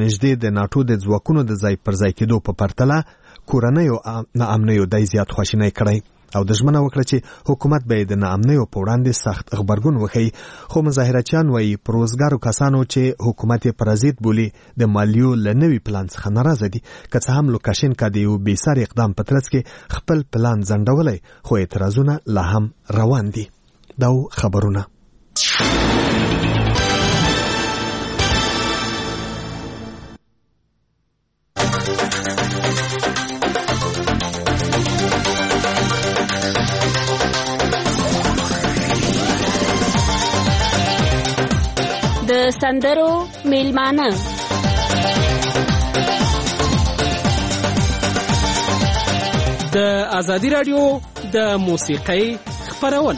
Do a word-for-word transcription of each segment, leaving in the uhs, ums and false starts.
نږدې د ناتو د ځواکونو د ځای پر ځای کېدو په پرتله کورنیو ناامنیو دی زیات خواشینی کړی او د ژمنه وکړه چې حکومت به د ناامنیو په وړاندې سخت غبرګون وښیي. خو مظاهرچیان وایي پر روزګارو کسانو چې حکومت یې پرازیت بولي د مالیو له نوي پلان څخه ناراضه دي. که څه هم لوکاشینکا د یو بې ساري اقدام په ترڅ کې خپل پلان ځنډولی، خو اعتراضونه لا هم روان دي. دا خبرونه د سندرو میلمانه د ازادي رادیو د موسیقۍ خبرونه.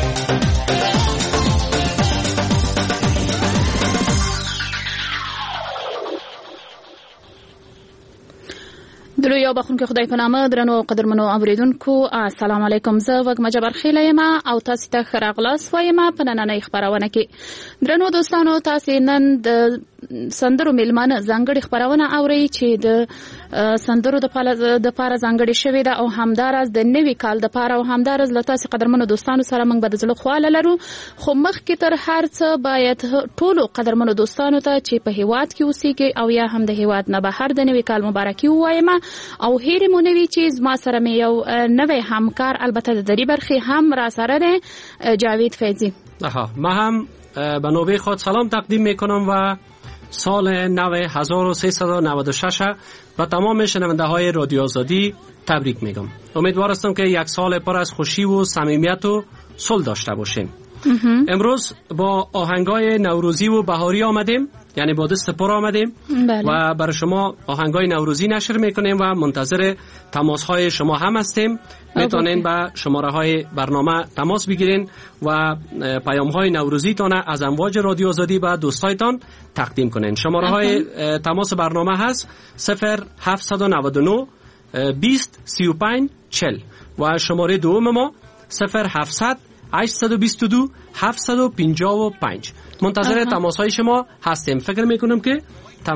درو یو بخونکو خدای په نامه. درنو او قدرمنو اوریدونکو السلام علیکم. زه وګ مجبر خیله یم او تاسو ته ښه راغلاست وایم په نننۍ خبرونه کې. درنو دوستانو، تاسو نن د سندرو میلمانه ځانګړي خبرونه اورئ چې د سندرو د پاره ځانګړي شوې ده او همدارس د نوي کال د پاره او همدارس له تاسو قدرمنو دوستانو سره موږ به د زړه خواله لرو. خو مخکې تر هر څه باید ټولو قدرمنو دوستانو ته چې په هیواد کې اوسېږي او یا هم د هیواد نه بهر د نوي کال مبارکي ووایم او هیره مو نوي چې ما سره مې یو نوې همکار البته د دری برخي هم را سره ده، جاوید فیضی. آها، ما هم به نوبه خود سلام تقدیم میکنم و سال نو هزار و سیصد و نود و شش و تمام شنونده های رادیو آزادی تبریک میگم. امیدوار هستم که یک سال پر از خوشی و صمیمیت و صلح داشته باشیم. امروز با آهنگای نوروزی و بهاری آمدیم، یعنی با دست پر آمدیم بله. و برای شما آهنگای نوروزی نشر میکنیم و منتظر تماس های شما هم هستیم. میتونین با شماره های برنامه تماس بگیرین و پیام های نوروزی تان از امواج رادیو آزادی به دوستایتان تقدیم کنین. شماره های تماس برنامه هست صفر هفت نه نه بیست سی و پنج چل و شماره دوم ما صفر هفتصد هشتصد و بیست و دو هفتصد و پنجاه و پنج. منتظر تماس های شما هستیم. فکر میکنم که تم...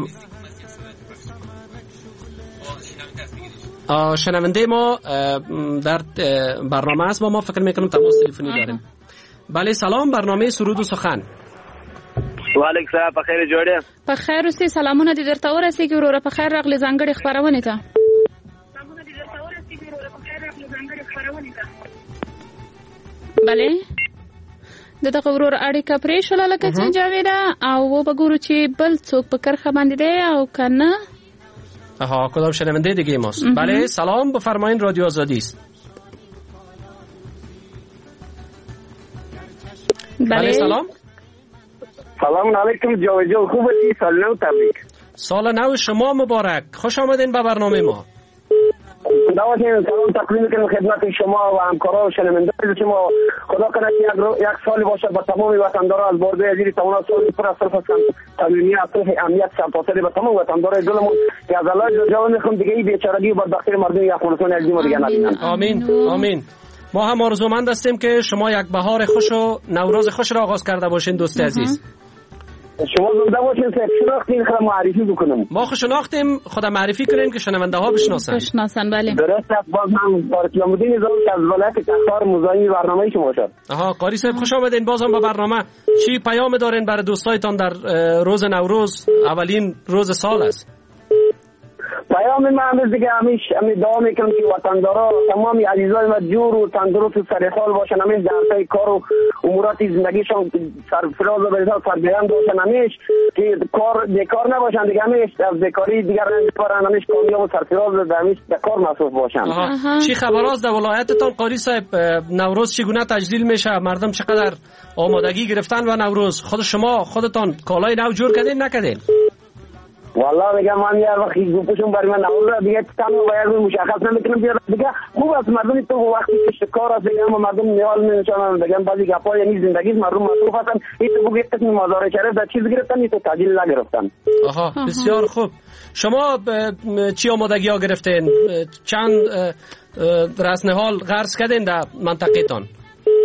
شنونده ما در برنامه است و ما فکر میکنم تماس تلفنی داریم. بله سلام، برنامه سرود و سخن. و علیکم سلام، په خیر جوړه. په خیر اوسې. سلامونه دې درته ورسېږي وروره. په خیر راغلی ځانګړي خبرونه ته. سلامونه دې درته ورسېږي وروره. په خیر راغلی ځانګړي خبرونه ته. بله د دغه ورور اړیکه پرې شوله لکه څنګه جاویده او وګورو چې بل څوک په کرخه باندې دی او کنه. آها، کدام شنونده دیگه ماست؟ بله سلام، بفرمایید رادیو آزادی است. بله سلام. سلام علیکم جاوید جان، خوب هستی؟ سال نو تبریک. سال نو شما مبارک. خوش آمدین به برنامه ما. خدا واسه سلام تقدیم میکنم خدمت شما و همکاران و شنوندگان شما. خدا کنه یک یک سال باشه با تمام وطنداران از بارده ازیر تمام سال پر از صرف صمیمیت صلح امنیت سرتاسر به تمام وطنداران دلمون که از الله جل میخوام دیگه این بیچارگی و بدبختی مردم افغانستان از دیگه دیگه نبینن. آمین آمین. ما هم آرزومند هستیم که شما یک بهار خوش و نوروز خوش را آغاز کرده باشین دوست عزیز. شما زنده باشین، شناختین خدا معرفی بکنم. ما خود شناختیم، خدا معرفی کنیم که شنونده ها بشناسن. بشناسن بله. درست است. باز من بارکلام الدین نظام از ولایت تخار مزاحم برنامه شما شد. آها، قاری صاحب خوش آمدین بازم به برنامه. چی پیام دارین برای دوستایتان در روز نوروز، اولین روز سال است؟ پیام من همیشه دیگه همیشه همی دعا میکنم که وطندارا تمام عزیزای ما جور و تندرست و سرحال باشن، همیشه در پای کار و امورات زندگیشون سرفراز و بریزا سربلند باشن، همیشه که کار بیکار نباشن دیگه، همیشه از بیکاری دیگر رنج ببرن، همیشه کامیاب و سرفراز و همیشه به کار مصروف باشن. چی خبر است در ولایتتان قاری صاحب؟ نوروز چگونه تجلیل میشه؟ مردم چقدر آمادگی گرفتن و نوروز؟ خود شما خودتان کالای نو جور کردین نکردین؟ والله میگم من یه وقتی گفتم برای من نوروز دیگه تمام باید مشخص نمیکنم دیگه. خوب است مردم تو وقتی که کار است دیگه مردم نیال نمیشن دیگه، بعضی گپا یعنی زندگی مردم مصروف هستن. این تو بگید قسم مزارع شریف در چیز گرفتن، این تو تاجیل نگرفتن. آها بسیار خوب. شما چی آمادگی ها گرفتین؟ چند رسنهال غرس کردین در منطقه تان؟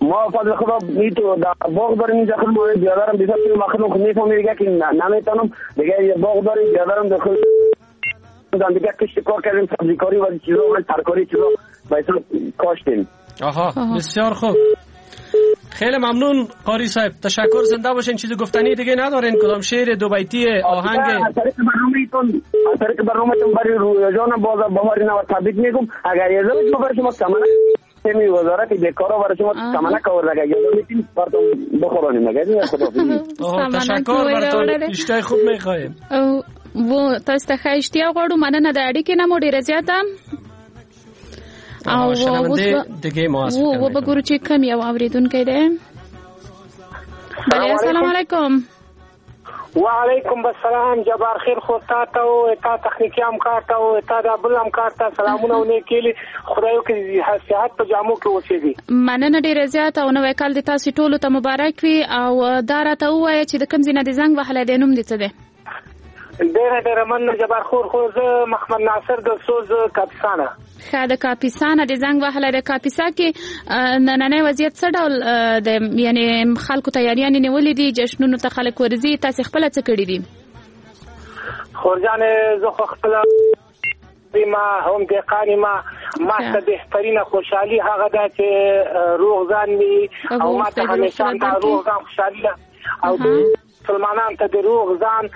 ما فضل خدا میتو باغ داریم اینجا خود ما بیادرم بیشتر توی مخنون میفهمی دیگه که نمیتونم دیگه یه باغ داریم بیادرم داخل دیگه کشت کار کردیم سبزی کاری و چیزا و ترکاری چیزا بایسا کاشتیم. آها بسیار خوب. خیلی ممنون قاری صاحب، تشکر، زنده باشین. چیزی گفتنی دیگه ندارین؟ کدام شعر دو بیتی آهنگ از طریق برنامه‌تون از طریق برنامه‌تون برای رویاجان باز بهاری نو تبریک میگم. اگر اجازه بدید برای شما کاملا سمی وزارت بیکارا برای شما کاملا کار اگر اجازه بدید براتون بخورانیم. مگه خدا تشکر براتون، اشتهای خوب میخوایم. و تاسو ته اشتیا غواړو، مننه د اړیکې نه مو ډیره زیاته. او شنونده دیگه ما هست. و بگو چی کم یو اوریدونکی دی. بله السلام علیکم. و علیکم السلام. جبار خیر خو تا ته او تا تخنیکی همکار ته او تا د بل همکار ته سلامونه او نیکیلی. خدایو کې صحت په جامو کې اوسېږي. مننه ډیره زیاته او نو کال د تاسو ټولو ته مبارک وي. او دا راته وایي چې د کوم ځای نه د زنګ وهلی دی نوم دې څه دی؟ ډیره ډیره مننه جبار خور خو زه محمد ناصر د سوز کاپیسانه. ښه د کاپیسانه د زنګ وهلی د کاپیسا کې نننی وضعیت څه ډول د یعنی خلکو تیاریانې نیولې دي جشنونو ته خلک ورځي؟ تاسې خپله څه کړي دي؟ خورجانې زه خو خپله ما هم دهقان ما ما ته بهترینه خوشحالي هغه ده چې روغ ځان وي او ما ته همیشه دا روغ ځان خوشحالي ده او مسلمانان ته د روغ ځان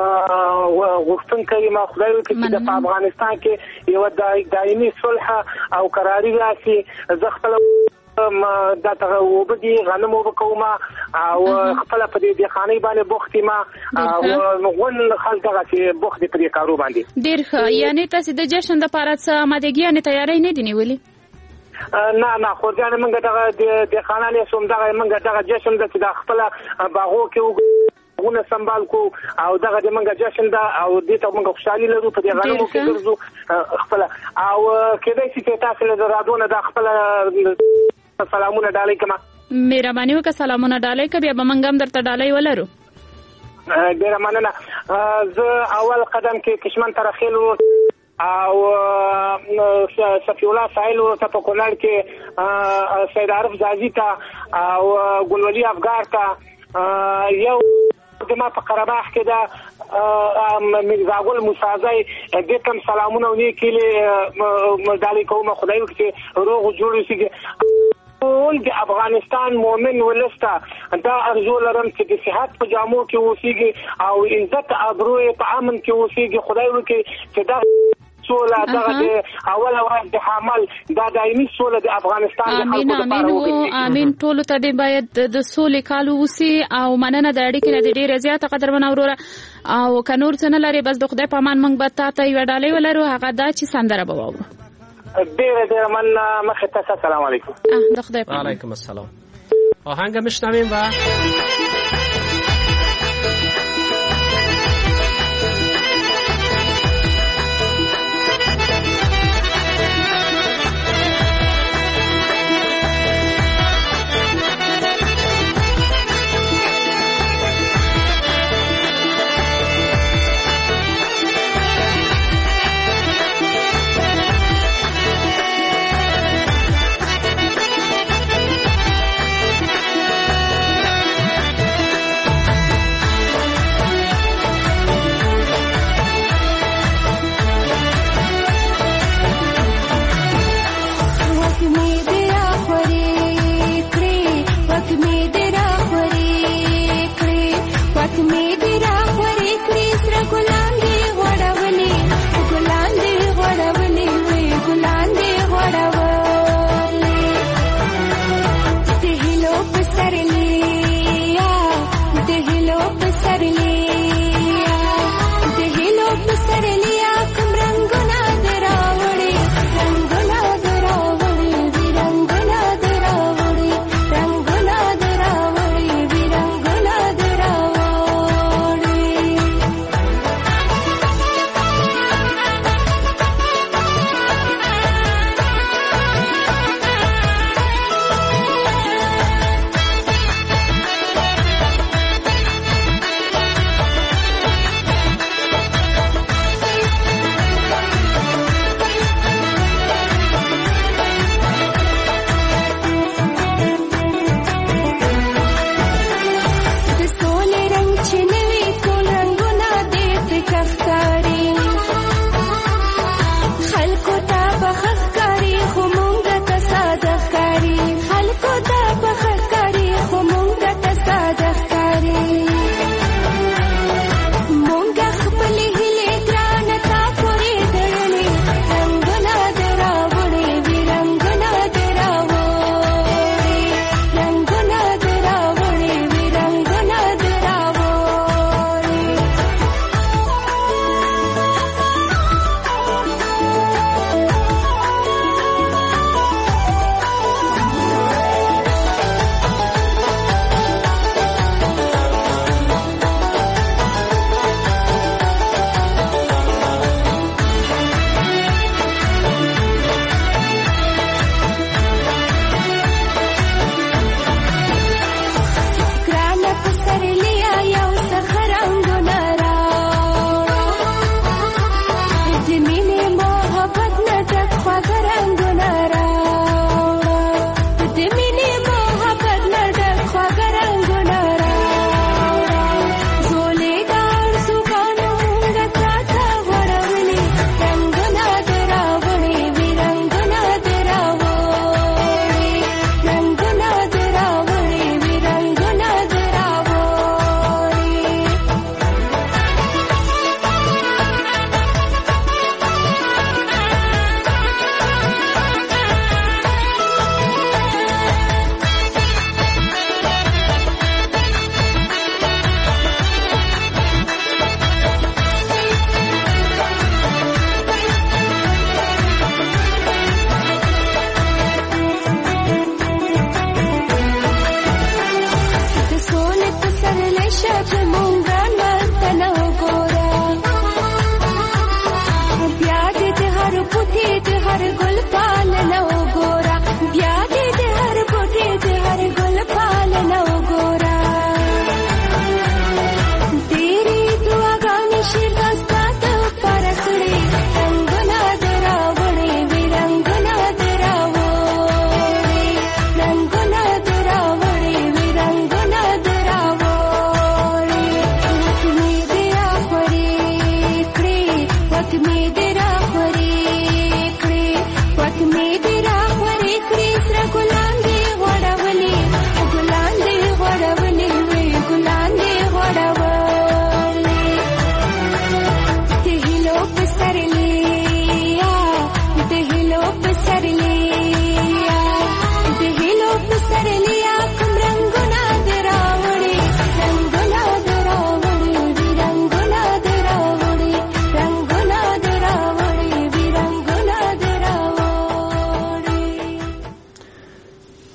غوښتونکی ما خدای وکړي چې په افغانستان کې یو دایمي صلح او قراري راشي. زه خپله دا ته وبدي غنم وبکوم او خپل په دې خانې باندې بوختي ما او غون خلک دغه چې بوختي په دې کارو باندې. ډیر ښه. یعنی تاسو د جشن د پاره څه آمادګیانې تیاری نه دي نیولې؟ نه نه خو ځان موږ دغه د خانانې سوم دغه موږ دغه جشن د چې د خپل باغو کې غونه سنبال کو او دغه د منګه جشن دا او دې ته موږ خوشحالي لرو په دې غنمو کې ګرځو خپل او کېدای شي چې تاسو له رادونه د خپل سلامونه ډالۍ کما. مهرباني وکړه سلامونه ډالۍ کړه، بیا به موږ هم درته ډالۍ ولرو. ډیره مننه. زه اول قدم کې کشمن ترخیل او صفی الله سایل ورته په کونړ کې سید عارف زازی ته او ګلولي افغار ته یو د ما په قرباخ کې دا مرزاګل موسازی د کوم سلامونه ونی کلی مدالي کوم خدای وکړي روغ جوړ شي. ټول د افغانستان مؤمن ولسته دا ارزو لرم چې د صحت په جامو کې اوسېږي او عزت ابرو په امن کې اوسېږي. خدای وکړي چې دا سوله دغه د اول ورځ د حمل دا دایمي سوله د افغانستان د خلکو لپاره وکړي. امين. ټول ته دې باید د سولې کال وسی او مننه د اړیکې نه ډیره زیاته قدرمن اوروره او کنور څنګه لري بس د خدای په امان موږ به تاسو ته یو ډالۍ ولرو هغه دا چې سندره به واورو. ډیره ډیره مننه. مخه تاسو السلام علیکم. د خدای په امان. علیکم السلام. آهنگ میشنویم و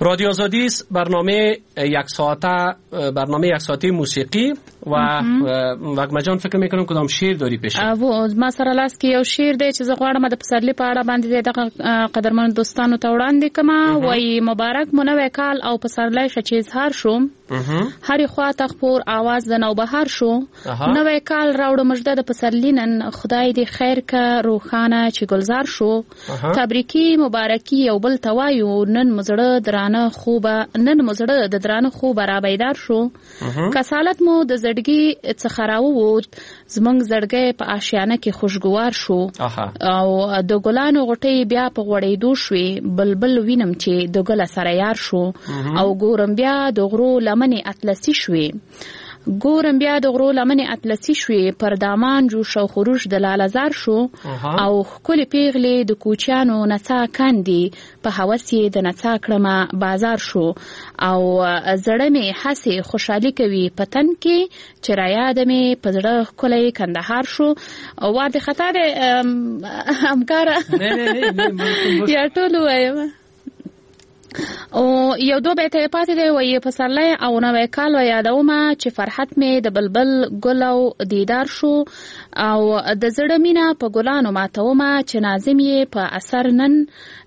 رادیو آزادی است، برنامه یک ساعته برنامه یک ساعته موسیقی و وقمه جان فکر میکنم کدام شعر داری پیش او ما سره لاس کې یو شعر دی چې زه غواړم د پسرلی په اړه باندې دغه قدرمن دوستانو ته وړاندې کړم. وایي مبارک مو نوی کال او پسرلی ښه چې اظهار شو، هرې خوا ته خپور آواز د نوبهار شو. نوی کال راوړو مژده د پسرلی نن، خدای دې خیر که روښانه چې ګلزار شو. تبریکي مبارکي یو بل ته وایو، نن مو زړه درانه خوبه نن مو زړه د درانه خوبه را بیدار شو. کسالت مو د زړګي څخه راووت، زمونږ زړګی په آشیانه کې خوشګوار شو. او د ګلانو غوټۍ بیا په غوړېدو شوې، بلبل وینم چې د ګله سره یار شو. او ګورم بیا د غرو لمنې اطلسي شوې ګورم بیا د غرو لمنې اطلسي شوې، پر دامان جوش او خروش د لالهزار شو. او ښکلې پیغلې د کوچیانو نڅا کاندي، په هوس یې د نڅا کړمه بازار شو. او زړه مې هسې خوشحالي کوي په تن کې، چې رایاده مې په زړه ښکلی کندهار شو. وار دې خطا دی همکاره یا ټول ووایم. او یو دو بیته پاتې دی، وایي پسرلی او نوی کال و یادومه چې فرحت مې د بلبل ګل او دیدار شو. او د زړه مینه په ګلانو ماتومه چې ناظم یې په اثر نن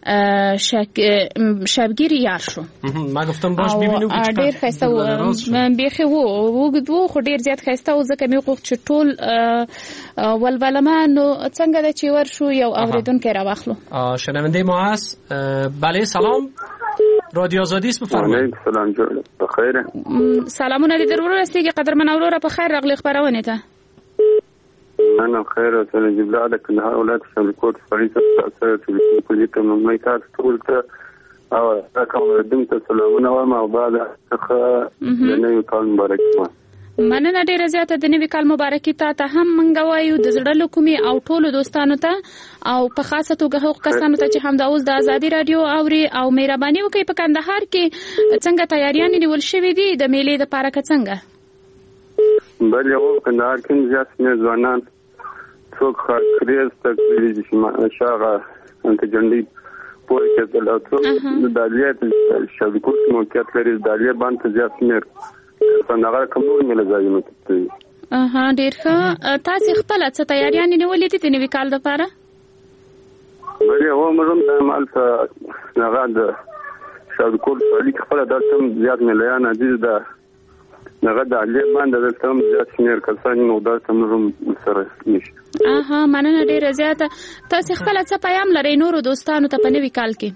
شبگیر یار شو. ما گفتم باش ببینو که ډیر ښایسته و، بیخي و اوږد و خو ډیر زیات ښایسته و، ځکه مې غوښت چې ټول ولولمه. نو څنګه ده چې ورشو یو اورېدونکی راواخلو. شنونده ما هست. بله سلام، رادیو آزادی است، بفرمایید. سلام جوړ په خیره. سلامونه دې درور رسیږي قدرمن اوروره، په خیر راغلی خبرونه ته. انا خیر او سره جبلا د کندهار ولایت شملکوټ فریضه سره ټلیفون کوي ته نو مې تاسو ټول ته او تاسو دم ته سلامونه وایم او بعد څخه د نوي کال مبارک وایم. مننه ډیره زیاته د نوي کال مبارکي ته ته هم منګ وایو د زړه له کومې او ټولو دوستانو ته، او په خاصه توګه هغو کسانو ته چې همدا اوس د ازادي رادیو اوري. او مهرباني وکړئ په کندهار کې څنګه تیاریانې نیول شوې دي د میلې دپاره که څنګه؟ بله هو کندهار کې زیات شمېر ځوانان څوک خاکریز ته کړي دي چې شاغه انت جنډۍ پورې کېدل او څوک د دالیې شاولیکوټ موقعیت لري، دالیې باندې زیات شمېر کندهار کوم نور میله ځایونه دي. اها ډېر ښه. تاسې خپله څه تیاریانې نیولې دي د نوي کال دپاره؟ بله هو موږ هم د هلته هغه د شاولیکوټ اړیکې خپله دلته هم زیات میلیان عزیز ده هغه د دالیې باندې دلته هم زیات شمېر کسان نو دلته موږ هم سره نشته. اها مننه ډېره زیاته. تاسې خپله څه پیام لرئ نورو دوستانو ته په نوي کال کې؟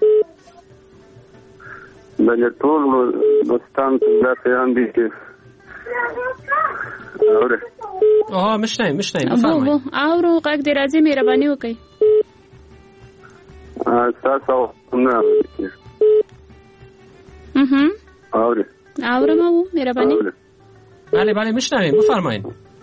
بله ټول دوستانو ته دا پیام دی چې اورئ آها مشنیم مشنیم بو بو اورو غږ دې راځي، مهرباني وکړئ. تاسو نه اها اورئ اورم او مهرباني. بله بله مشنیم بفرمایید.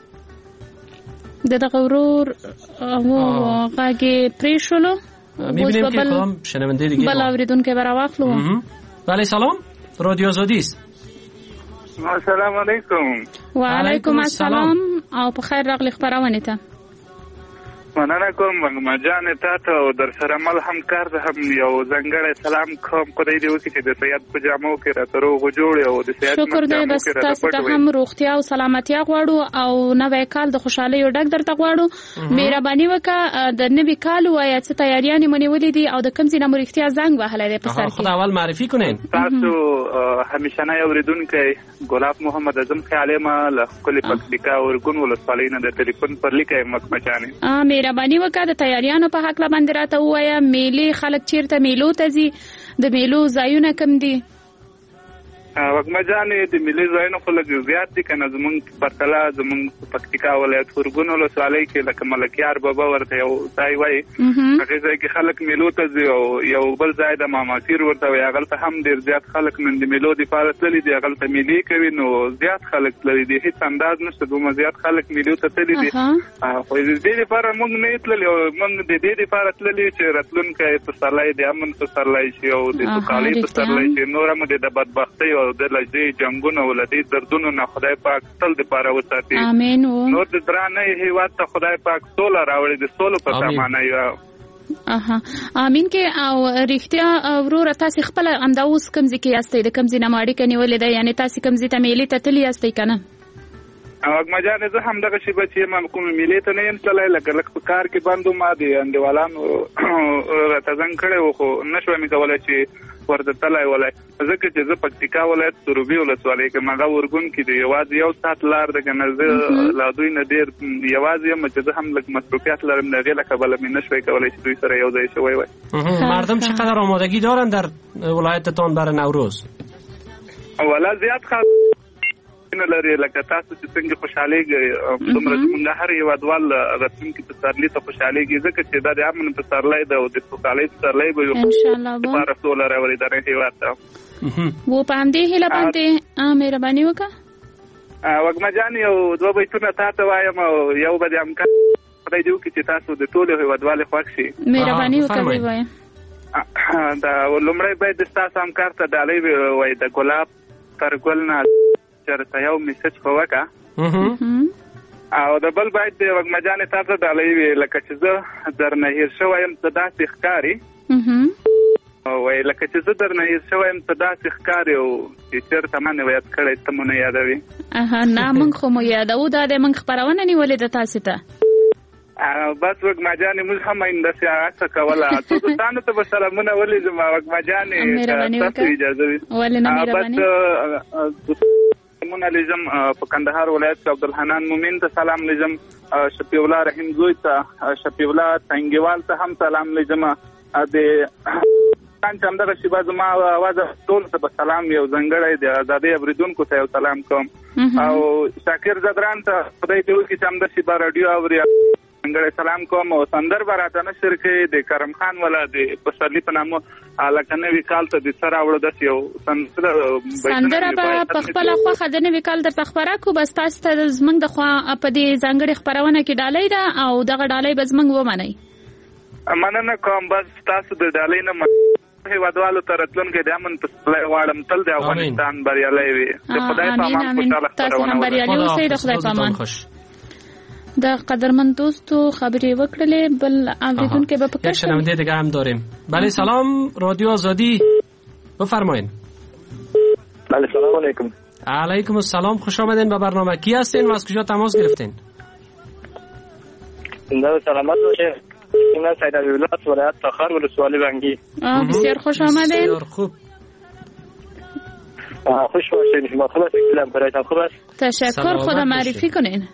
د دغه ورور او غږ پرې شولو، می‌بینیم که کدام شنونده دیگه بل اوریدونکو براواخلو. بله سلام، رادیو آزادی است. السلام علیکم. و علیکم السلام او په خیر راغلی خبرونه ته. مننه کوم مجان ته ته او در سره مل همکار ده هم یو ځنګړی سلام کوم. خدای دې وکړي چې د سید په جامو کې راته روغ جوړ او د سید شکر دې بس تاسو ته هم روغتیا او سلامتیا غواړو او نوی کال د خوشحالۍ او ډک درته غواړو. مهرباني وکړه د نوي کال وایي څه تیاریانې مو نیولې دي او د کوم ځای نه مو رښتیا زنګ وهلی دی په سر کې؟ خو اول معرفي کړئ. تاسو همیشنی اورېدونکی ګلاب محمد اعظم خیالي ما له ښکلې پکتیکا ارګون ولسوالۍ نه د ټلیفون پر لیکه یم مکمچانې. مهرباني وکړه د تیاریانو په هکله باندې راته ووایه. میلې خلک چیرته میلو ته ځي؟ د میلو ځایونه کوم دي؟ وګمه جانې د ملي ځایونو خو لږ زیات دي که نه، زمونږ پرتله زمونږ په پکتیکا ولایت ارګون ولسوالۍ کې لکه ملکیار بابا ورته یو ځای وایي، هغې ځای کې خلک میلو ته ځي. او یو بل ځای د ماماسیر ورته وایي، هغلته هم ډېر زیات خلک نن د میلو دپاره تللي دي، هغلته میلې کوي. نو زیات خلک تللي دي، هېڅ انداز نشته دومره زیات خلک میلو ته تللي دي. خو د دې دپاره موږ نه یو تللي او موږ د دې دپاره تللي چې راتلونکی پسرلی د امن پسرلی شي او د سوکالۍ پسرلی شي. نور هم د بدبختۍ او د لږې جنګونو او له دې دردونو نه خدای پاک تل دپاره وساتي. نور د درانه هېواد ته خدای پاک سوله راوړي، د سولو په سامانه اها امين کې او رښتیا ورور تاسو خپل انداوس کمزې کې یاستئ د کمزې نه ماړي کني ولې ده یعنی تاسو کمزې ته میلې ته تلی یاستئ کنه اګه مجانه زه هم دغه شی بچي ما کوم میلې ته نه انتلای لکه لکه په کار کې باندې ما دي اندوالانو راته ځن کړو خو نشو می کولای چې ورته تلای ولای ځکه چې زه پکتیکا ولایت سروبي ولسوالۍ کې ماغه ورګون کې دی یوازې یو سات لار د کنه لا دوی نه ډیر یوازې یم چې زه هم لکه مصروفیت لرم نه غیله قبل می نشوي کولای چې دوی سره یو ځای شوي وای مردم چقدر آمادگی دارن در ولایتتان برای نوروز ولا زیات خاص نه لري لکه تاسو چې څنګه خوشحاليږي دومره څنګه هر یو ادوال رسم کې تسرلی ته خوشحاليږي ځکه چې دا د امن تسرلی ده او د خوشحالي تسرلی به ان شاء الله به رسول الله ورې درې هیواد ته وو پام دې هله باندې مهرباني وکړه وګما جان یو دوه بیتونه تاسو وایم او یو به امکان خدای دې وکړي چې تاسو د ټولو هیوادوالو خوښ شي مهرباني وکړئ وایم دا لومړی باید تاسو همکار ته ډالۍ وای د ګلاب تر ګل نه چرته یو میسج کوکا او د بل باید د وګمجان تاسو ډالۍ لکه چې زه درنه هیر شوم ته داسې ښکاری او وای لکه چې زه درنه هیر شوم ته داسې ښکاری او چې چرته مانه یاد کړی ته مونږ یادوي اها نه موږ خو مو یادو دا د موږ خبرونه نیولې د تاسو ته بس وګمجان موږ هم اندسه هغه کوله ته تاسو ته سلامونه ولې زما وګمجان تاسو اجازه وي ولې نه مهرباني مون لزم په کندهار ولایت کې عبدالحنان مومن ته سلام لزم شفیع الله رحیم زوی ته شفیع الله تنګیوال ته هم سلام لزم د څنګه هم دغه شیبه زما आवाज ټول ته سلام یو ځنګړی د آزادۍ اوریدونکو ته سلام کوم او شاکر زدران ته خدای دې وکړي چې هم د شیبه رادیو اوري څنګه سلام کوم او سندر براته نشر کې د کرم خان ولا د پسرلی په نامو الکنه وکال ته د سره وړو د یو سندر سندر په خپل خو خدنه وکال د تخبره کو بس تاسو ته زمنګ د خو په دې ځنګړي خبرونه کې ډالۍ ده او دغه ډالۍ به زمنګ ومني مننه کوم بس تاسو د ډالۍ نه هیوادوالو ترتلون کې د امن په واړم تل د افغانستان بریالي وي د خدای په امان خوشاله تاسو هم بریالي اوسئ د خدای په امان د قدرمن دوستو خبرې وکړلې بل اوریدونکو به پکې یک شنونده دیگه هم داریم. بله سلام رادیو آزادی بفرمایید. بله سلام علیکم. علیکم السلام خوش آمدین به برنامه. کی هستین و از کجا تماس گرفتین؟ زنده سلامت باشین. من سید عبدالله ولایت تخار ولسوالی بنگی. بسیار خوش آمدین. بسیار خوب. خوش باشین. شما خوب هستید؟ برایتان خوب است؟ تشکر. خدا معرفی کنین.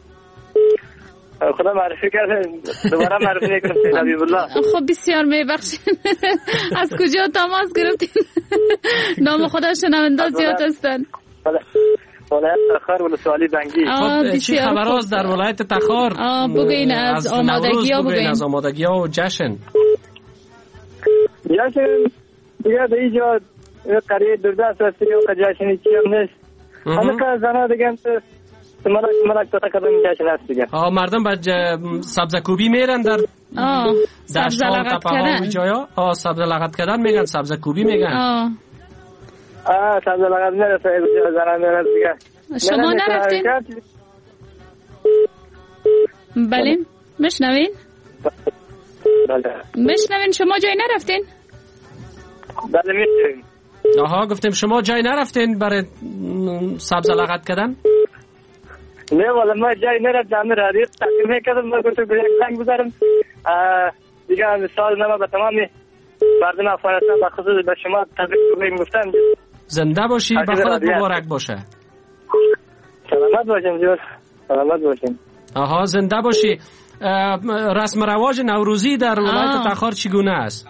خدا معرفی کردن دوباره معرفی نکنم سید حبیب الله. خب بسیار میبخشین. از کجا تماس گرفتین؟ نام خدا شنونده زیاد هستن. ولایت تخار ولسوالی بنگی. خب چی خبر است در ولایت تخار؟ بگین از آمادگی ها بگین. از آمادگی ها و جشن. جشن دیگه در اینجا قریه دردست هستی و جشنی چی هم نیست. همه که زنها دیگه ملک ملک تا تکدم جشن هست دیگه. آه مردم به سبزه کوبی میرن در آه سبزه لغت کردن. جایا آه سبزه لغت کردن میگن سبزه کوبی میگن. آه آه سبزه لغت میرسه زنها میرن دیگه. شما نرفتین؟ بله مشنوین؟ بله مشنوین شما جای نرفتین؟ بله میشنوین. آها گفتیم شما جای نرفتین برای سبزه لغت کردن؟ نه والا ما جای نرفتم رادیو تقدیم میکردم ما گفتم یک زنگ بزنم دیگه مثال نما به تمام مردم افغانستان به خصوص به شما تبریک میگفتم. زنده باشی به خودت مبارک باشه. سلامت باشین جوز سلامت باشین. آها زنده باشی. رسم رواج نوروزی در ولایت تخار چگونه است؟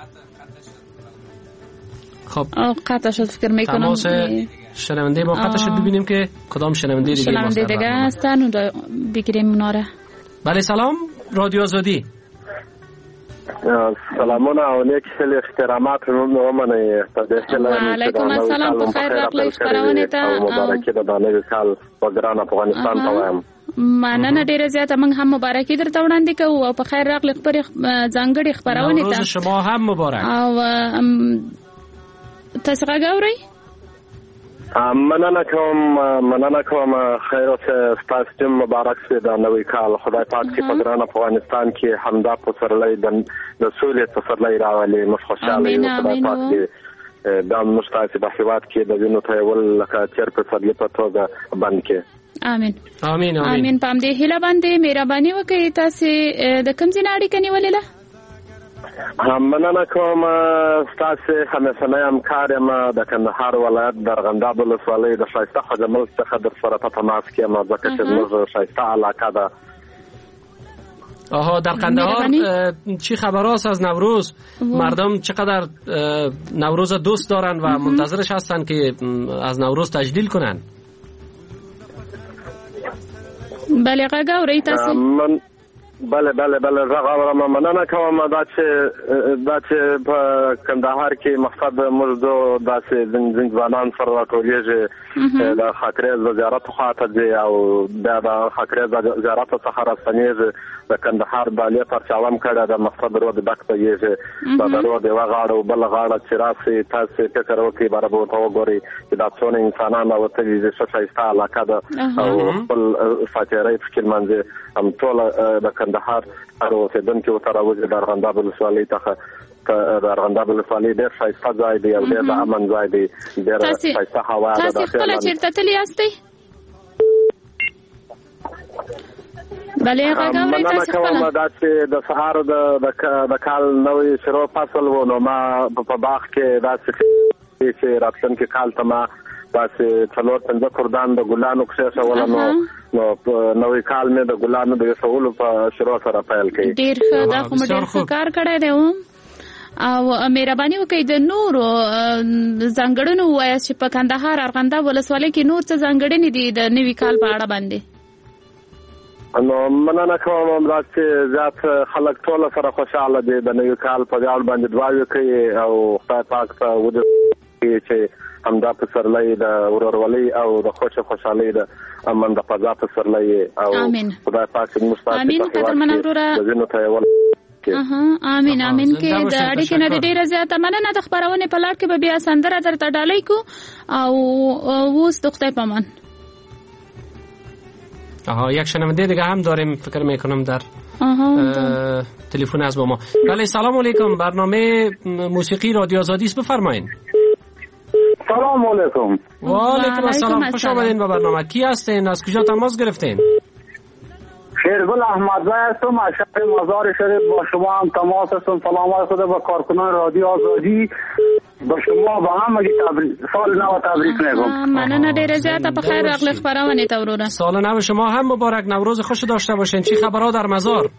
خب قطع شد فکر میکنم تماس شنونده با قطع شد ببینیم که کدام شنونده دیگه شنونده دیگه هستن و بگیریم اوناره. بله سلام رادیو آزادی. سلامونه او نیک خیلی احترامات رو ومنئ و علیکم السلام په خیر راغلی خبرونه ته مبارکي د باندې کال په ګران افغانستان ته وایم. مننه ډیره زیاته موږ هم مبارکي درته وړاندې کوو او په خیر راغلی خبرې ځانګړي خبرونه ته. روز شما هم مبارک. او تاسو راغورئ؟ مننه کوم مننه کوم خیرات ستاسو جم مبارک شه د نوې کال. خدای پاک چې په ګران افغانستان کې همدا پسرلی د د سولې پسرلی راولي. مش خوشاله یو خدای پاک دې دا مستاسو په هیواد کې د وینو تیول لکه چیر په فضل په توګه بند کې. امين امين امين. پام دې هله باندې مهرباني وکړئ تاسو د کوم ځای اړیکه نیولې ده؟ مننه کوم ستاسو همیشنی همکار یم د کندهار ولایت د ارغنداب ولسوالۍ د شایسته خدمل څخه در سره په تماس کې یم ځکه چې موږ شایسته علاقه ده. آها در قندهار چی خبر است از نوروز؟ مردم چقدر نوروز دوست دارن و منتظرش هستن که از نوروز تجلیل کنن؟ بله غږ اورئ تاسو؟ من بله بله بله زغاوره مننه کوم دا چې دا چې په کندهار کې مقصد موږ داسې ځوانان سره راټولېږي د خاکریز د زیارت خواته دی او بیا د خاکریز د زیارت څخه راستنېږي د کندهار بالې پرچاوم کړی د مقصد رود ډک پیږي دا د رود یوه غاړه او بله غاړه چې راسي تاسې فکر وکړئ باره به ورته وګورئ چې دا څونه انسانان راوتلي دي ښه ښایسته علاقه ده او خپل ساعتېرۍ پکې لمانځي هم ټوله د کندهار هر اوسېدونکي ورته راوځي د ارغنداب ولسوالۍ څخه. د ارغنداب ولسوالۍ ډېر ښایسته ځای دی او ډېر د امن ځای دی. ډېره ښایسته هوا ده. تاسې خپله چېرته تللي یاستئ؟ بله غږ اورئ تاسې خپله؟ دا چې د سهار د کال نوی شروع فصل و نو ما په باغ کې داسې چې راتلونکي کال ته ما داسې څلور پنځه کردان د ګلانو کښېښوله نو نو نوی کال مې د ګلانو د ایښولو په شروع سره پیل کړي. ډېر ښه. دا خو مو ډېر ښه کار کړی دی او مهرباني وکړئ د نورو ځانګړنو ووایاست چې په کندهار ارغنداب ولسوالۍ کې نور څه ځانګړنې دي د نوي کال په اړه باندې؟ نو مننه کوم همدا چې زیات خلک ټوله سره خوشحاله دي د نوي کال په ویاړ باندې دعاوې کوي او خدای پاک ته ودرېږي چې همدا پسرلی د ورورولۍ او د خوښ خوشحالۍ د امن د فضا پسرلی او خدای پاک موږ ستاسو په هیواد کې د ځینو تیول امين امين کې د اړیکې نه ډیره زیاته مننه. د خبرونه په لړ کې به بیا سندره درته ډالۍ کو او اوس د خدای پامان. آها یک شنونده دیگه هم داریم فکر میکنم در تلفن از با ما. بله سلام علیکم. برنامه موسیقی رادیو آزادی است، بفرمایید. سلام علیکم. و علیکم السلام. خوش آمدین به برنامه. کی هستین؟ از کجا تماس گرفتین؟ شیرگل احمدزاده هستم از شهر مزار شریف. با شما هم تماس هستم. سلامات خدا به کارکنان رادیو آزادی، با شما با هم تبریک سال نو تبریک میگم. مننه ډیره زیاته په خیر راغلی خبرونه ته وروره. سال نو شما هم مبارک. نوروز خوش داشته باشین. چی خبرها در مزار؟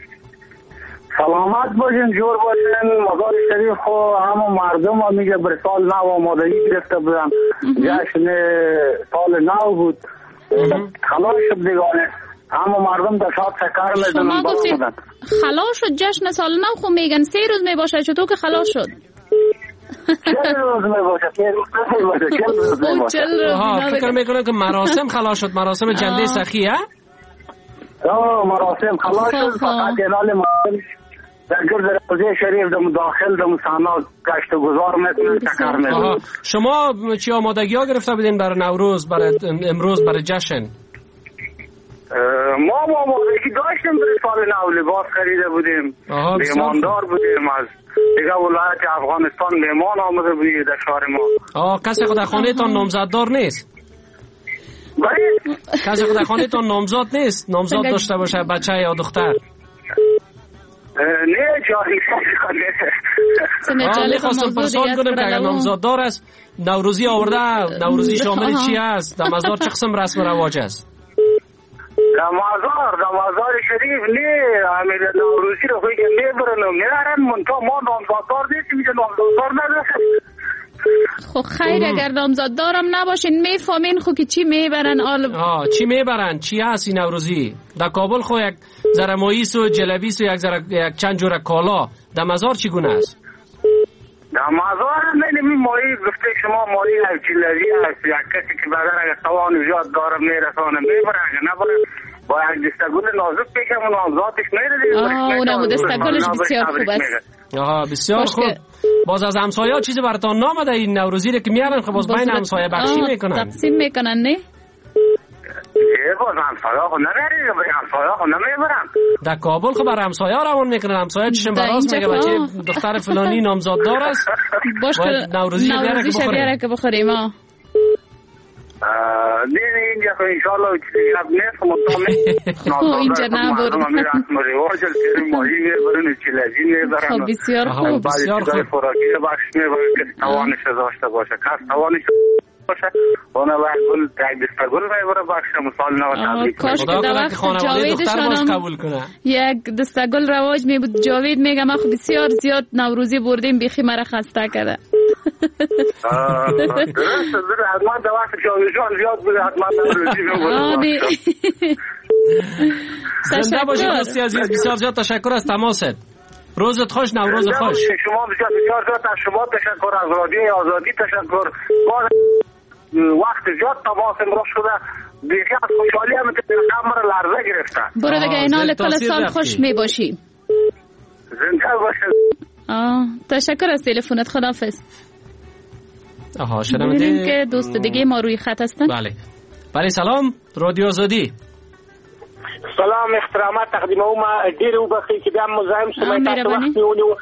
سلامت باشین، جور باشین. مزار شریف خو همه مردم ها میگه بر سال نو آمادگی گرفته بودن. جشن سال نو بود. خلاص شد دیگانه. همه مردم در شاد شکر میزنن. شما گفتید خلاص شد جشن سال نو، خو میگن سه روز میباشه، چطور که خلاص شد؟ چل روز میباشه. چل روز. فکر میکنم که مراسم خلاص شد. مراسم جنده سخی ها؟ آه مراسم خلاص شد. فقط جلال مردم در گرد روزه شریف در داخل در مسانا گشت و گذار میکنن، شکر میزنن. شما چی آمادگی ها گرفته بودین برای نوروز، برای امروز، برای جشن؟ ما ما آمادگی داشتیم برای سال نو. لباس خریده بودیم، مهماندار بودیم، از دیگه ولایت افغانستان مهمان آمده بودیم در شهر ما. آه کسی خود خانه تان نامزددار نیست؟ بله کسی خود خانه تان نامزد نیست؟ نامزد داشته باشه بچه یا دختر؟ نه جایی آه میخواستم پرسان کنم که اگر نامزددار است نوروزی آورده، نوروزی شامل چی است؟ در مزار چه قسم رسم رواج است؟ در مزار در مزار شریف نه امیر نوروزی رو خوی که میبرن و میرن منطقه ما نامزددار نیستیم که نامزددار نداریم. خب خیر اگر نامزددارم نباشین میفهمین خو که چی میبرن آل آه چی میبرن؟ چی هست این نوروزی؟ در کابل خو یک ذره ماییس و جلبیس و یک ذره یک چند جور کالا. در مزار چگونه است؟ در مزار نمی مایی گفته شما مایی از جلبی هست. یک کسی که بدن اگر توان زیاد داره میرسانه میبره، اگر نبره با یک دستگل نازک بکم و نامزادش میره. آه اونم دستگلش بسیار خوب است. آها بسیار خوب. باز از همسایه‌ها چیزی براتون نامده این نوروزی رو که میارن خب باز بین همسایه بخشی میکنن تقسیم میکنن نه ای باز همسایه ها نمیریم همسایه ها نمیبرم در کابل خب بر همسایه ها روان میکنن همسایه چشم براست میگه بچه دختر فلانی نامزاددار است باش که نوروزی بیاره که بخوریم ها نه نه اینجا که انشالله چیزی نیست مطمئن خب اینجا نبود مریواج الکریم ماهی میبرن چیلجی میبرن خب بسیار خوب بسیار خوب خوراکی بخش میبرن که توانش داشته باشه کس توانش باشه اونه باید گل تک دسته گل میبره بخش مثال نو تبریک کاش که در وقت جاویدشان یک دسته گل رواج می بود جاوید میگه ما خب بسیار زیاد نوروزی بردیم بیخی مرا خسته کرده درست درست حتما در وقت جاویدشان زیاد بوده حتما نوروزی میبره زنده باشید دوستی عزیز بسیار زیاد تشکر از تماست روزت خوش نوروز خوش شما بسیار بسیار زیاد از شما تشکر از رادیو آزادی تشکر وقت زیاد تماس امروز شده بیخی از خوشحالی هم که کمر لرزه گرفته برو دیگه اینال کل سال خوش می باشی زنده باشه تشکر از تلفنت خداحافظ آها شنونده که دوست دیگه ما روی خط هستن بله بله سلام رادیو آزادی سلام احترامات تقدیم اوما ډیر وبخي چې بیا مزاحم شوم تاسو وخت نیولو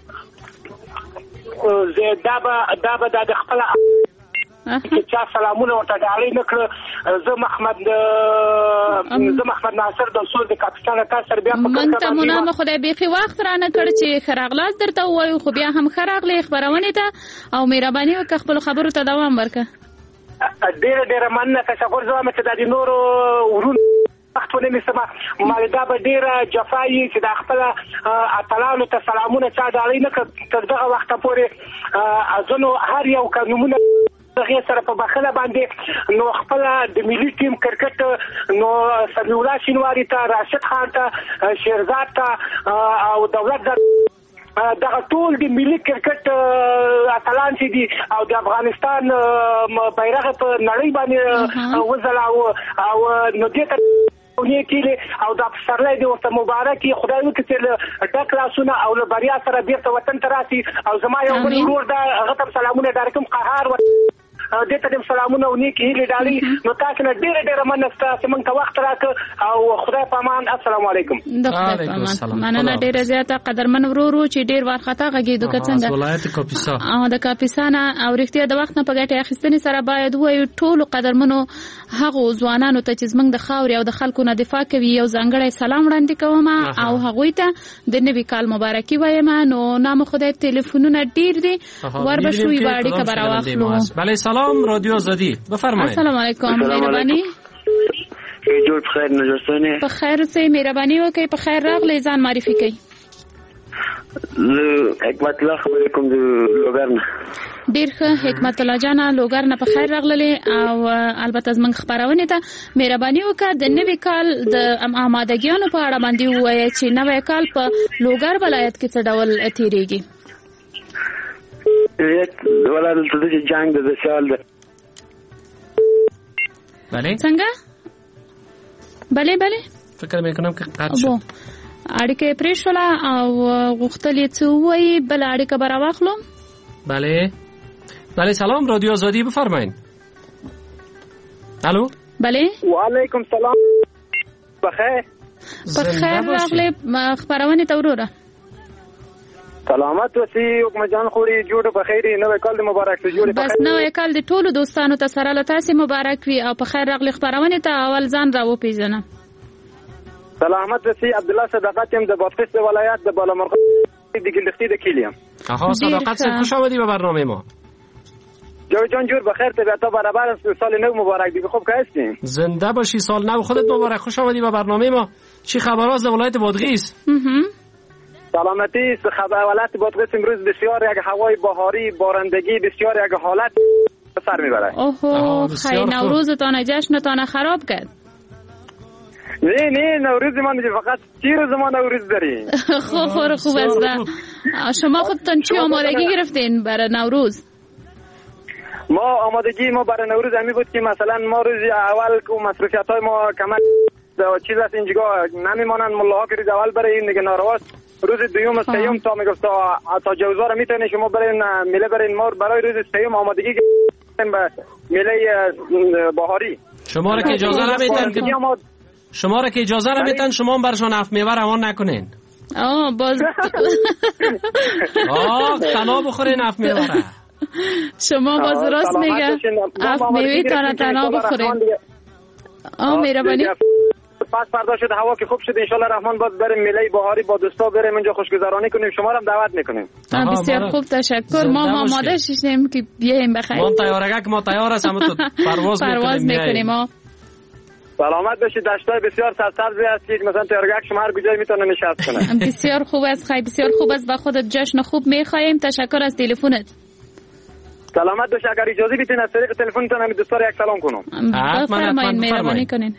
زه دا به دا به د خپل چې چا سلامونه ورته ډالۍ نه کړ زه محمد زه محمد ناصر د اصول د کاپیتان تاسو بیا په من ته مونږه خدای بیخي وخت را نه کړ چې خراغلاس درته وایو خو بیا هم خراغلی خبرونه ته او مهرباني وکړه خپل خبرو ته دوام ورکړه ډیر ډیر مننه تشکر زما چې د نورو ورونو وختونه می سما مالدا به ډیره جفای چې د خپل اتلانو ته سلامونه چا ډالۍ نه کړ تر دغه وخت پورې ازونو هر یو قانونونه هغه سره په بخله باندې نو خپل د ملي ټیم کرکټ نو سمیع الله شینواری ته راشد خان ته شیرزاد ته او دولت دغه ټول د ملي کرکټ اتلان چې دي او د افغانستان بیرغ په نړۍ باندې وځلاو او نو دې ونی کېله او د افسرلای د ورته مبارکي خدای وکړي چې ډک لاسونه او له بریا سره بیرته وطن ته راسي او زما یو بل ورور دا غتم سلامونه دارکم قهار و دې ته سلامونه او نیکی هیله ډالۍ نو تاسو نه ډېر ډېر مننه تاسو مونږ ته وخت راک او خدای پامان السلام علیکم وعلیکم السلام مننه ډېر زیاته قدرمن ورورو چې ډېر وارخطا غږیدو که څنګه ولایت کاپیسا او د کاپیسا نه او رښتیا د وخت نه په ګټه اخیستنې سره باید وایو ټول قدرمنو هغه ځوانانو ته چې زمنګ د خاوري او د خلکو نه دفاع کوي یو ځانګړی سلام وړاندې کوم او هغوی ته د نوي کال مبارکي وایم نو نام خدای ټلیفونونه ډیر دي ور بشوي باندې خبر واخلو بله سلام رادیو آزادی بفرمایید السلام علیکم مهرباني جوړ خیر نجستانه په خیر سي مهرباني وکي په خیر راغلي ځان معرفي کړئ حکمت الله خبرې کوم د لوګرن ډیر ښه حکمت الله جان لوګرن په خیر راغلي او البته زمنګ خبرونه ته مهرباني وکړه د نوي کال د آمادګیانو په اړه باندې وایي چې نوی کال په لوګر ولایت کې څه ډول تیریږي یک ولادت د جنگ د سال بله څنګه بله بله فکر مې کوم کې قات شو اړیکه پریښوله او غوښتلې څه وایي بل اړیکه به راواخلو بله بله سلام رادیو آزادی بفرمایید الو بله وعلیکم سلام بخیر بخیر راغلی خبرونه ته وروره سلامت وسی حکم جان خوري جوړ په خیر نوې کال مبارک ته جوړ بس نوې کال د ټولو دوستانو ته سره له تاسو مبارک وي او په خیر راغلی خبرونه ته اول ځان راو پیژنه سلامت وسی عبد الله صداقت هم د بادغیس ولایت د بالامرغ د ګلختي د کلیم آها صداقت صاحب خوش آمدی به برنامه ما جو جان جور بخیر ته تا برابر سال نو مبارک دیگه خوب که هستین زنده باشی سال نو خودت مبارک خوش آمدی به برنامه ما چی خبر از ولایت بادغیس سلامتی خبر ولایت بادغیس امروز بسیار یک هوای بهاری بارندگی بسیار یک حالت سر میبره اوه خیلی نوروزتان جشنتان خراب کرد نه نه نوروز ما فقط سی روز ما نوروز داریم خوب خوب خوب است شما خودتان چی آمادگی گرفتین برای نوروز ما آمادگی ما برای نوروز همی بود که مثلا ما روز اول که مصرفیت های ما کمک چیز از اینجا نمیمانند ملاها که روز اول برای این دیگه نارواست روز دوم سیوم تا میگفت تا تا جوزار میتونین شما برین میله برین ما برای روز سیوم آمادگی کردیم به میله بهاری. شما را که اجازه نمیدن که شما را که اجازه نمیدن شما برشان هفت میوه روان نکنین. آه باز آه تنها بخورین هفت میوه را. شما باز راست میگه هفت میوه تنها تنها بخورین. آه مهربانی. پس فردا شد هوا که خوب شد ان شاء الله رحمان باز بریم میله بهاری با دوستا بریم اونجا خوشگذرانی کنیم. شما را هم دعوت میکنیم. بسیار خوب تشکر. ما ما آماده شیم که بیایم بخیر. ما تیارگه که ما تیار هستیم تو پرواز پرواز میکنیم. سلامت باشید. دشتای بسیار سرسبزی هستید مثلا تیارگه شما هر کجای میتونه نشست کنه. بسیار خوب است خیلی بسیار خوب است. با خودت جشن خوب میخوایم. تشکر از تلفنت. سلامت باش. اگر اجازه بدین از طریق تلفنتون هم دوستا یک سلام کنم. بفرمایید مهربانی کنین.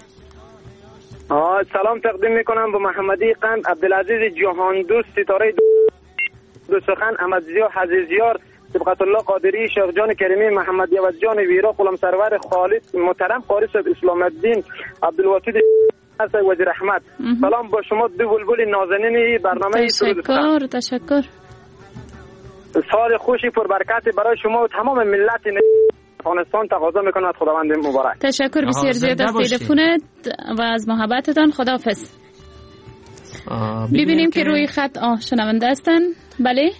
آه سلام تقدیم میکنم به محمدی قند، عبدالعزیز جهان دوست، ستاره دو سخن، احمدزیا حزیزیار، سبقت الله قادری، شیخ جان کریمی، محمد یوز جان ویرا، غلام سرور خالد، محترم قاری صاحب اسلام الدین، عبدالواسط وزیر احمد. سلام با شما دو بلبل نازنین برنامه تشکر تشکر. سال خوشی پربرکت برای شما و تمام ملت افغانستان تقاضا میکنم. خداوند مبارک. تشکر بسیار زیاد از تلفنت و از محبتتان. خداحافظ. ببینیم که روی خط آه شنونده هستن. بله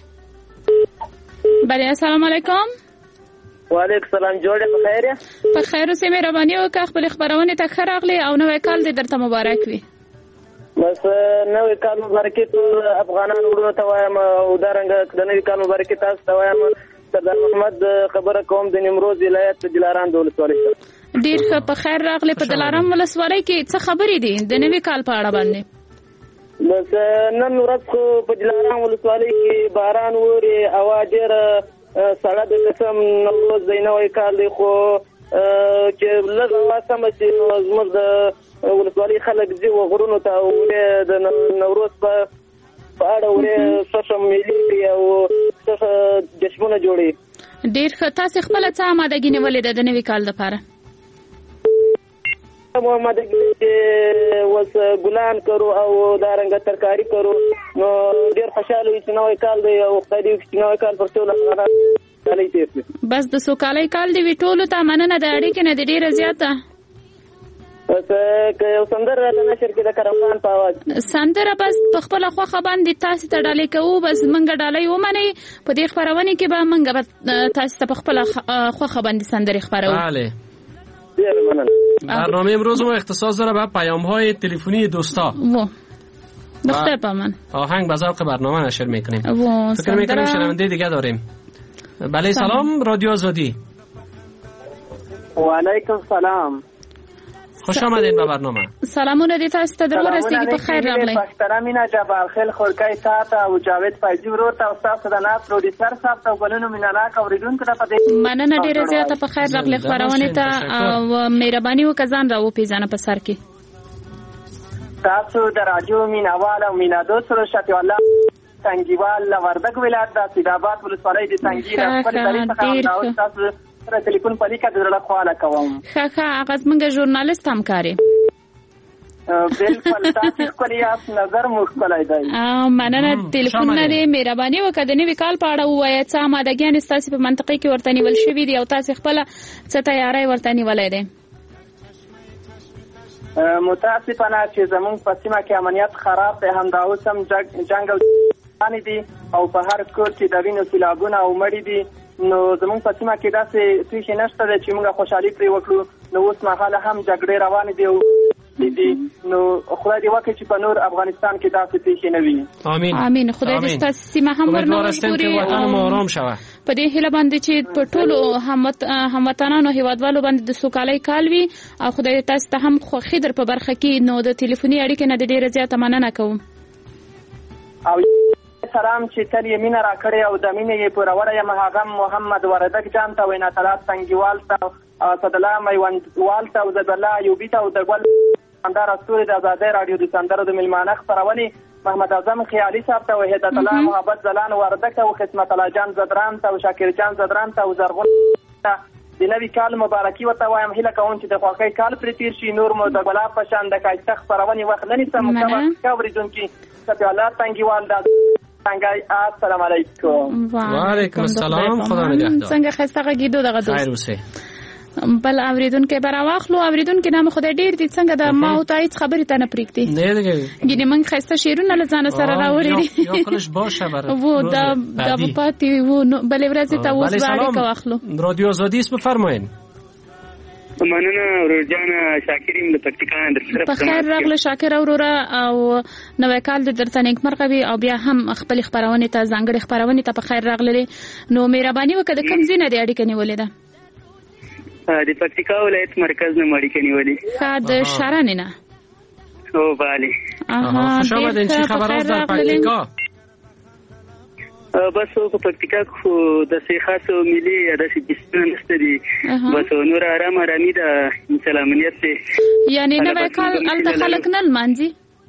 بله السلام علیکم. و علیکم السلام. جوړه بخیر. بخیر اوسې مهرباني وکړه خپل خبرونه ته ښه راغلی او نوی کال دې درته مبارک وي. بس نوی کال مبارک ټول افغانان ورونو ته وایم او دارنګ د نوی کال مبارک تاسو ته وایم. سردار محمد خبره کوم د نیمروز ولایت دلارام ولسوالۍ. ډیر ښه په خیر راغلی. په دلارام ولسوالۍ کې څه خبرې دي د نوی کال په اړه باندې؟ بس نن ورځ خو په دلارام ولسوالۍ کې باران ووري هوا ډېره سړه د قسم نوروز دی نوی کال دی خو چې لږ هوا سمه شي نو زموږ د ولسوالۍ خلک ځي غرونو ته ورې د نوروز په په اړه ورې څه ملي کوي او څه جشنونه جوړي. ډېر ښه. تاسې خپله څه آمادګي نیولې ده د نوي کال لپاره؟ آمادګي چې اوس ګلان کرو او دارنګه ترکاري کرو نو ډېر خوشحاله وي چې نوی کال دی او خدای دې وکړي چې نوی کال پر ټول افغانان سوکالۍ تېر کړي. بس د سوکالۍ کال دې وي. ټولو ته مننه د اړیکې نه دې ډېره زیاته. بس که یو سندره راته نشر کړي د کرم خان په اواز. سندره بس په خپله خوښه باندې تاسې ته ډالۍ کوو. بس موږ ډالۍ ومنئ. په دې خپرونې کې به موږ به تاسې ته په خپله خوښه باندې سندرې خپروو. بله. برنامه امروز ما اختصاص داره به پیام های تلفنی دوستا. و دختر با من آهنگ به ذوق برنامه نشر میکنیم. فکر میکنیم شنونده دیگه داریم. بله سلام رادیو آزادی. و علیکم سلام. خوش آمدین به برنامه. سلامونه دي تاسو ته درو رسیدي په خیر راغلی. محترمینا جبال خیل خورکای تاته او جاوید فیضی ورته او تاسو د ناس پروډوسر صاحب ته ګلونو مینالاک اوریدونکو ته پدې مننه ډیره زیاته په خیر راغلی خبرونه ته او مهرباني وکزان را و پیژنه په سر کې. تاسو د راجو میناوال او مینادو سره شته الله څنګهوال وردګ ولایت د سیداباد ولسوالۍ د څنګه خپل طریقه څنګه تاسو سره ټلیفون په لیکه درله خواله کوم. ښه ښه اغاز منګه ژورنالیست هم کاری. بالکل تاسو خپل یاس نظر مو خپلای دی. ا مننه ټلیفون نه دی مهرباني وکړه د نوی کال په اړه وایي څه مادګیان تاسو په منطقي کې ورته نیول شوې دي او تاسو خپل څه تیاری ورته نیولای دي. متاسفانه چې زمون په سیمه کې امنیت خراب دی هم دا اوس هم جنگ او دي او په هر کور کې د وینو سیلابونه او مړي دي. نو زمون په سیمه کې داسې پیښې نشته چې موږ خوشحالي پرې وکړو. نو اوس مهاله هم جګړې روانې دي او دي نو خدای دې وکړي چې په نور افغانستان کې داسې پیښې نه وي. امين امين. خدای دې ستاسو سیمه هم ورنوړي او آرام شوه. په دې هیله باندې چې په ټولو هموطنانو هیوادوالو باندې د سوکالۍ کال وي او خدای تاسو ته هم خوښي در په برخه کې. نو د ټلیفوني اړیکې نه ډیره زیاته مننه کوم. او سلام چې تل یې مینه راکړې او د مینې یې پوروړی یم هغه محمد وردګ جان ته وینا طلات څنګهوال ته صدلا میوندوال ته او زبرلا ایوبي ته او د ګل اندار استوري د آزادۍ راډیو د سندرو د میلمانه خپرونې محمد اعظم خیالي صاحب ته وحدت الله محبت زلان وردګ ته او خدمت الله جان زدران ته او شاکر جان زدران ته او زرغون ته د نوي کال مبارکي ورته وایم. هیله کوم چې د خوښۍ کال پرې تیر شي. نور مو د ګلاب په شان د ښایسته خپرونې وخت نه نیسم. اوریدونکي سپیالا تنگیوال در تنگای. السلام علیکم. و علیکم السلام. خدا نگهدار. څنګه خسته غږیدو دغه دوست. خیر اوسه. بل اوریدونکو براواخلو اوریدونکو نام خدای ډیر دي څنګه د ما او تایید خبرې ته نه پریږدي. نه دیگه. ګینه من خسته شیرونه لزانه سره راوړي. یا کلش باشه برای. و دا دا پاتې و بل ورځ ته اوس باندې کوخلو. رادیو آزادی اسم بفرمایید. مننه ورجان شاکریم د پکتیکا در طرف. په خیر راغله شاکر اورورا او نوې کال د درته نیک مرغوي او بیا هم خپل خبرونه ته ځانګړي خبرونه ته په خیر راغله. نو مهرباني وکړه کوم ځینې د اړیکې نیولې ده. د پکتیکا ولایت مرکز نه مړی کني ولي خاد شارانه نه او bale اها خوش آمدین. چی خبرات در پکتیکا؟ بس په پکتیکا خو د سي خاصو ملي یا د سيستم نشته دي. بس نور آرام آرامي د سلامنيت ته یعنی نو کال ال خلق نه مانځي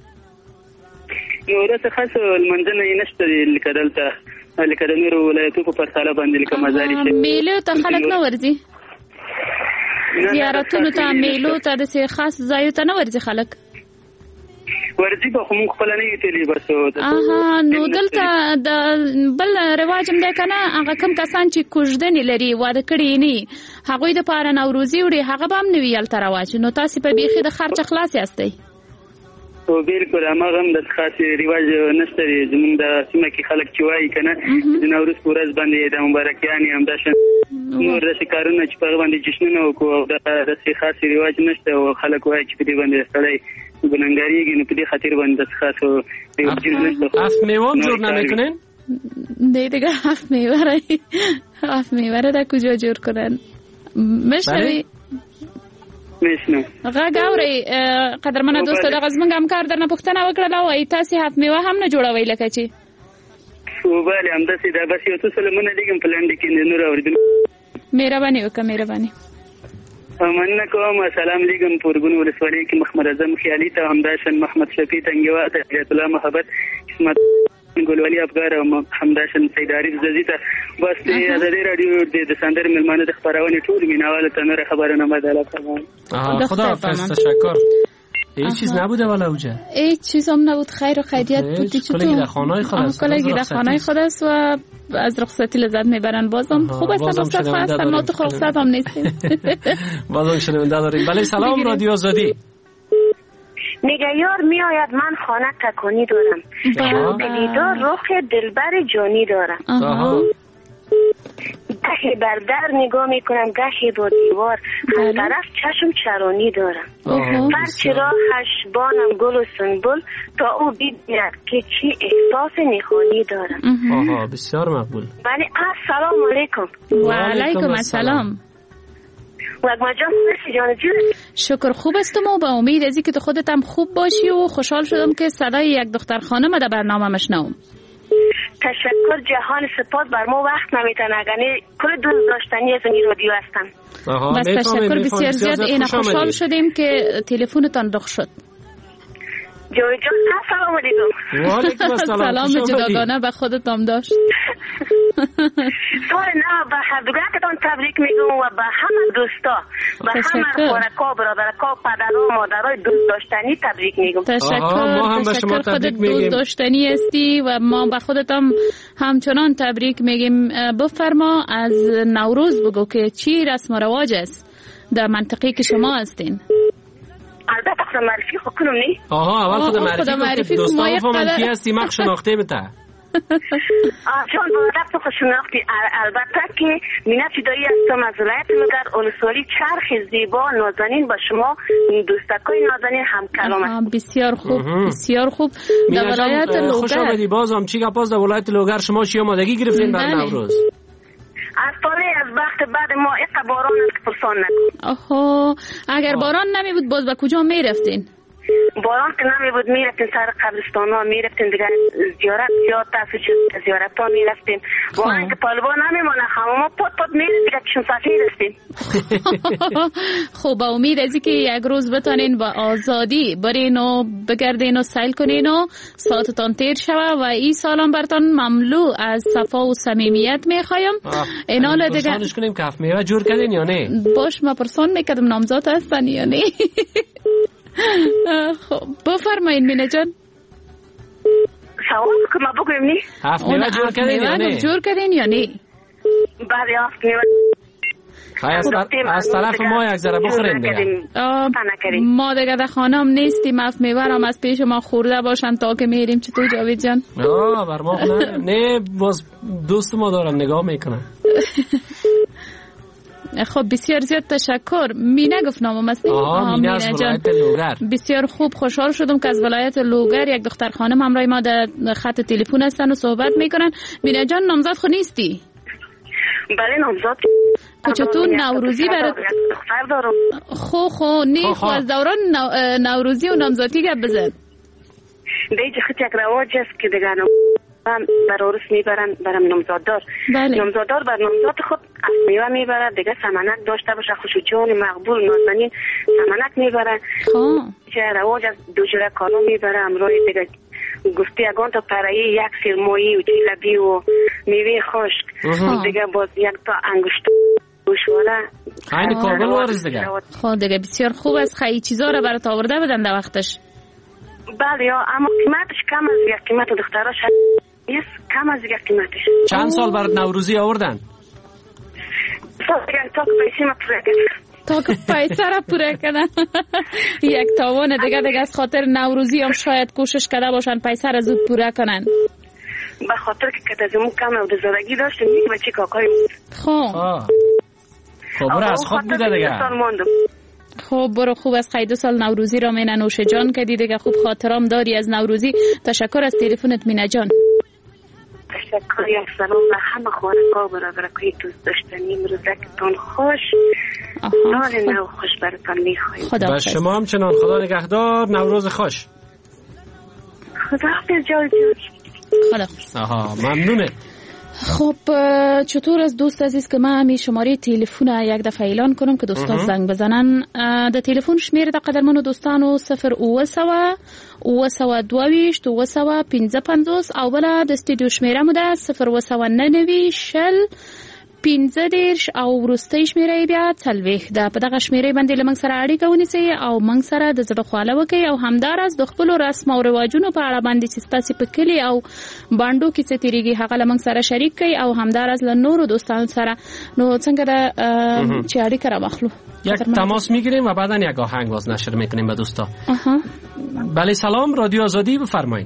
نور څه خاص المنځنه نشته دي لکه دلته لکه د نور ولایتو په پرتاله باندې لکه مزاري شي میله ته خلق نه ورځي زیارتونو ته میلو ته د سي خاص ځایو ته نه ورځي خلک ورځي په کوم خپل نه یتلی بس. اها نو دلته د بل رواج هم ده کنه هغه کم کسان چې کوژدنې لري واده کړي نه هغه د پاره نوروزي وړي هغه به هم نه ویل تر رواج. نو تاسو په بیخي د خرچ خلاص یاستئ. او بالکل هغه هم د خاص رواج نشته زمونږ د سیمه کې خلک چې وایي کنه د نوروز پورز باندې د مبارکیان هم داشن نور د کارونه چې په باندې جشنونه وکړو د د خاص رواج نشته او خلک وایي چې په دې باندې سړی ګننګاریږي نو په دې خاطر باندې د خاصو رواج نشته. اف میوه جور نمیکنن؟ نه دیگه اف میوه را اف میوه را در کجا جور کنن؟ مشنوی مشنو غږ اوري قدرمنه دوست د غزمنګ همکار درنه پښتنه وکړه او ای تاسو هف میوه هم نه جوړوي لکه چې او bale هم د سیده بس یو څه سلمونه دیګم پلان دي کې نور اوریدل. مهرباني وکړه مهرباني. مننه کوم. سلام علیکم پورګون ولسوالۍ کې محمد اعظم خیالي ته همداشن محمد شفیع تنگیوا ته حیات الله محبت قسمت ګلوالي افغان او همداشن سید عارف ززی ته بس د دې رادیو د سندر ملمانه د خبرونه ټول میناواله ته نور خبرونه مداله فرمان. خدا حافظ تشکر. هیچ چیز نبوده ولی اوجه هیچ چیز هم نبود. خیر و خیریت بودی چطور؟ کلگی در خانه خود است. کلگی در خانه خود است و از رخصتی لذت میبرن. بازم خوب است رخصت هستن ما تو رخصت هم نیستیم. بازم شنونده داریم. بله سلام رادیو آزادی. میگه یار میآید من خانه تکانی دارم شروع به دیدار رخ دلبر جانی دارم گاهی بر در نگاه میکنم گاهی با دیوار هر طرف چشم چرانی دارم هر چراغش بانم گل و سنبل تا او ببیند که چی احساس نهانی دارم. آها بسیار مقبول. بله السلام علیکم. و علیکم السلام. شکر خوب استم و با امید از اینکه تو خودت هم خوب باشی و خوشحال شدم که صدای یک دختر خانم در برنامه مشنوم. تشکر جهان سپاس بر ما وقت نمیتن اگه کل دوست داشتنی از این رادیو هستم. بس تشکر بسیار زیاد. این خوشحال شدیم که تلفنتان دخ شد. جوی جان السلام علیکم. و علیکم السلام. سلام جداگانه به خودت هم داشت. سال نو به همدیگرتون تبریک میگم و به همه دوستا به همه خورکا برادرکا پدرها مادرای دوست داشتنی تبریک میگم. تشکر. تشکر خودت دوست داشتنی هستی و ما به خودت هم همچنان تبریک میگیم. بفرما از نوروز بگو که چی رسم و رواج است در منطقه که شما هستین. البته خود معرفی خود کنم نی؟ آها اول خود معرفی کن دوستا بفهمن کی هستی مخ شناخته بته. چون با خود شناختی البته که مینه فدایی هستم از ولایت لوگر ولسوالی چرخ زیبا نازنین با شما دوستکای نازنین هم کلام. بسیار خوب بسیار خوب. در ولایت لوگر خوش آمدی. بازم چی گپاس در ولایت لوگر شما چی آمادگی گرفتین برای نوروز؟ از طاله از وقت بعد ما اقا باران است که پرسان نکن. آها اگر باران نمی بود باز به کجا می رفتین؟ باران که نمی بود می رفتین سر قبرستان ها می رفتین دیگر زیارت زیاد تاسو چه زیارت ها می رفتین باران که پالبان نمی مانه خماما پت پت می رفتین دیگر کشم صفحه رفتین. خب با امید ازی که یک روز بتانین با آزادی برین و بگردین و سیل کنین و ساعتتان تیر شوه و این سالان برتان مملو از صفا و صمیمیت می خوایم. اینال دیگر پرسانش کنیم که هفت میوه جور کردین یا نه؟ باش ما پرسان میکردم نامزاد هستن یا نه. خب بفرمایید مینه جان. سوال که ما بگویم نی هفت میوه جور کردین یا نه؟ جور کردین یا نه؟ بله هفت میوه از, از طرف ما یک ذره بخورین دیگه. ما دیگه در خانه هم نیستیم، هفت میوه هم از پیش ما خورده باشن تا که میریم. چطور جاوید جان؟ آه بر ما نه نه باز دوست ما دارم نگاه میکنم. خب بسیار زیاد تشکر. مینه گفت نامم است. آها مینه از ولایت لوگر. بسیار خوب، خوشحال شدم که از ولایت لوگر یک دختر خانم همراه ما در خط تلفن هستن و صحبت میکنن. مینه جان نامزد خود نیستی؟ بله نامزد. چطور نوروزی برات دختر دارم؟ خو خو نه خو از دوران نوروزی و نامزدی گپ بزن. دیگه خیلی یک رواج است که دیگه بر عروس میبرن برم نامزاددار. بله. نامزاددار بر نامزاد خود از میوه میبره دیگه، سمنک داشته باشه، خوشوجان مقبول نازنین سمنک میبره. خب چه رواج از دو جوره کالا میبره همراه دیگه گفتی اگان تا پرایی یک سرمایی و جلبی و میوه خشک دیگه باز یک تا انگشت گوشواره. خیلی کابل وارز دیگه. خب دیگه بسیار خوب است. خیلی چیزا رو برات آورده بدن در وقتش. بله یا اما قیمتش کم از یک قیمت دختراش نیست، کم از یک قیمتش. چند سال برات نوروزی آوردن؟ سال دیگه تا که پیسی ما پوره کنن. تا که پیسه را پوره کنن. یک تاوان دیگه دیگه از خاطر نوروزی هم شاید کوشش کرده باشن پیسه را زود پوره کنن. به خاطر که کتازمون کم و دزدگی داشتیم یک بچه کاکای خب خب برو از خود بوده دیگه. خب برو خوب از خیلی دو سال نوروزی را مینه نوش جان کردی دیگه. خوب خاطرام داری از نوروزی. تشکر از تلفنت مینه جان. تشکر. یک سلام به همه خواننده برادر که دوست داشتنی روزکتون خوش. سال نو خوش براتون میخوایم. و شما هم چنان. خدا نگهدار. نوروز خوش. خدا حافظ جان جان. خدا. آها ممنونه. خب چطور از دوست عزیز که من همی شماره تلفن یک دفعه اعلان کنم که دوستان زنگ بزنن. در تلفن شمیر در قدرمن و دوستانو صفر اوه سوا اوه سوا دویشت اوه سوا پینزه پنزوس او بلا در استودیو شمیره مده صفر اوه سوا ننوی شل پینزه دیرش او ورسته شمیره بیا تلویخ ده په دغه شمیره باندې لمنګ سره اړیکه ونیسئ او منګ سره د زړه خواله وکړئ او همداراز د خپلو رسم او رواجونو په اړه باندې چې ستاسې په کلي او بانډو کې څه تیریږي هغه لمنګ سره شریک کړئ او همداراز له نورو دوستانو سره. نو څنګه ده چې اړیکه راواخلو؟ یک تماس میگیریم و بعدا یک آهنگ باز نشر میکنیم به دوستا. بله سلام رادیو آزادی بفرمایید.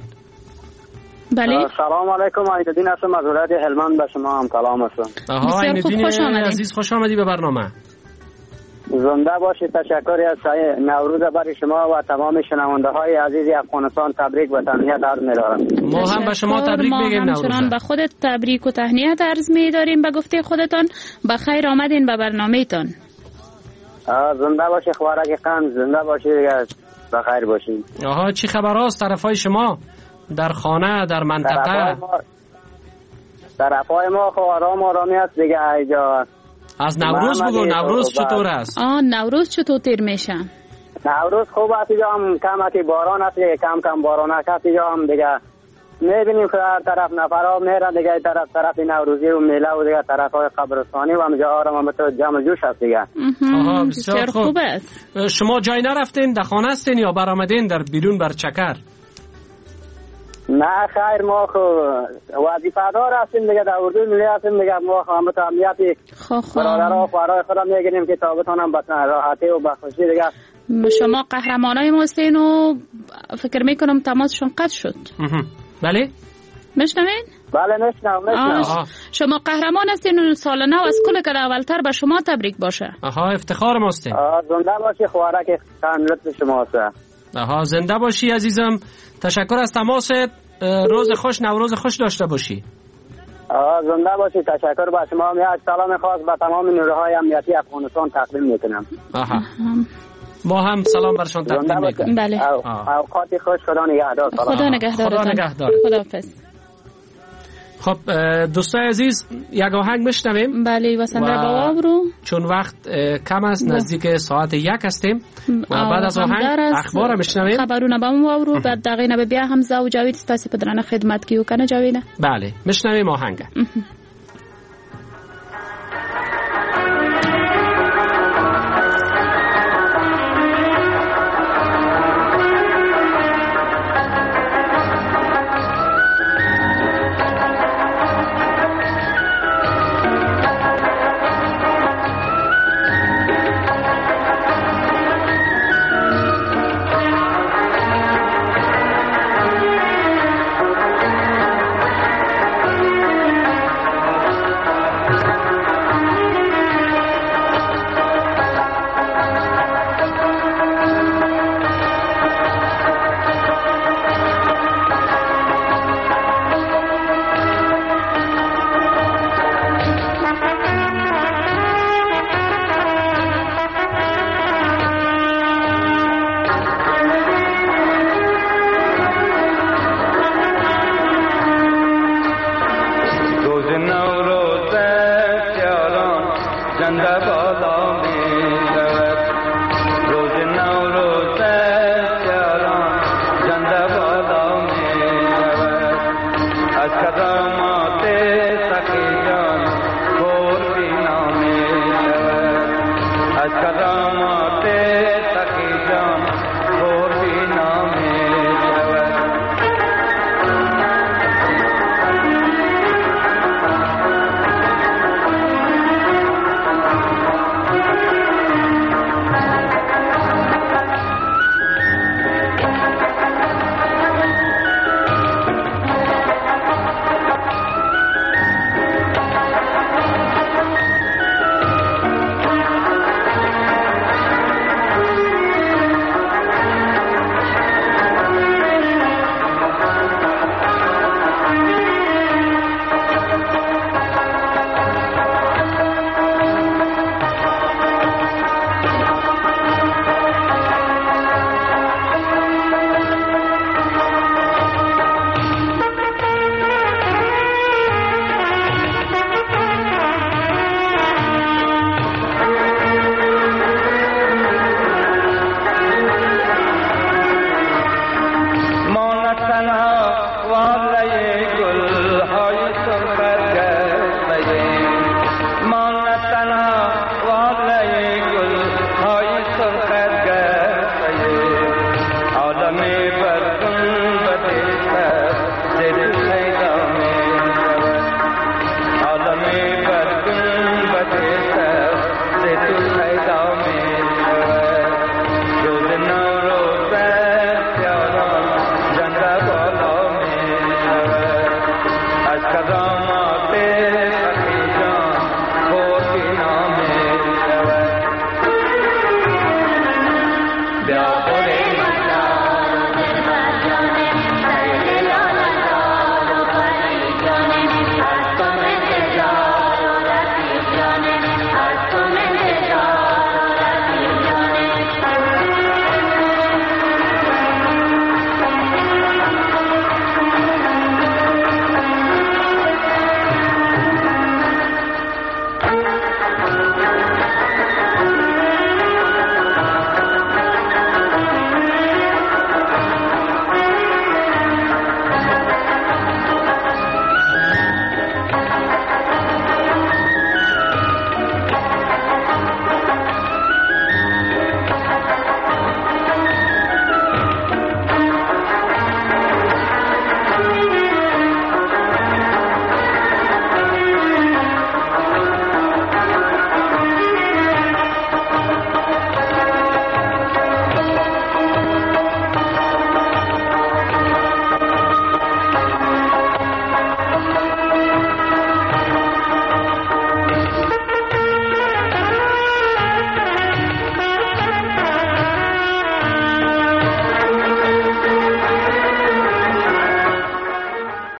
بله سلام علیکم. عیدالدین هستم از ولایت هلمند. به شما هم سلام هستم. آها عیدالدین عزیز خوش آمدی به برنامه. زنده باشید. تشکر از نوروز برای شما و تمام شنونده های عزیز افغانستان تبریک و تهنیت عرض می‌دارم. ما هم به شما تبریک میگیم نوروز. ما همچنان به خودت تبریک و تهنیت عرض می‌داریم. به گفته خودتان بخیر آمدین به برنامه‌تان. زنده باشید خوارک قند. زنده باشید بخیر باشید. آها چی خبر است طرفای شما در خانه در منطقه؟ طرفای ما خو آرام آرامی است دیگه. اینجا از نوروز بگو. نوروز چطور است؟ آه نوروز چطور تیر میشه؟ نوروز خوب است. اینجا هم کم باران است دیگه. کم کم باران است اینجا هم دیگه. میبینیم که هر طرف نفرها میرن دیگه. طرف طرف نوروزی و میله و دیگه طرف های قبرستانی و همجا آرام هم تو جمع جوش است دیگه. آها بسیار خوب است. شما جای نرفتین در خانه هستین یا برآمدین در بیرون بر چکر؟ نه خیر ما خو وظیفه دار هستیم دیگه. در اردوی ملی هستیم دیگه. ما هم تو امنیتی برادرها و خوارای خودم میگیریم که تابتان هم بطن راحتی و بخوشی دیگه. شما قهرمانای ما هستین و فکر میکنم تماسشون قطع شد. بله میشنوین؟ بله میشنم میشنم. شما قهرمان هستین و سال نو از کل که اولتر به شما تبریک باشه. آها افتخار ماستین. زنده باشی خوارک خان لطف شما است. آها زنده باشی عزیزم. تشکر از تماست. روز خوش نوروز خوش داشته باشی. آه زنده باشی. تشکر با شما. من یک سلام خاص به تمام نیروهای امنیتی افغانستان تقدیم میکنم. آها ما هم سلام برشان تقدیم میکنیم. بله. اوقات خوش. خدا نگهدار. خدا نگهدار. خدا نگهدار. خداحافظ. خب دوستای عزیز یک آهنگ میشنویم. بله وسنده با رو چون وقت کم است نزدیک ساعت یک هستیم و بعد از آهنگ اخبار میشنویم. خبرونه با ما رو بعد دقیقه بیا هم زو جاوید استاسی پدرانه خدمت کیو کنه جاویده. بله میشنویم آهنگ. Kazan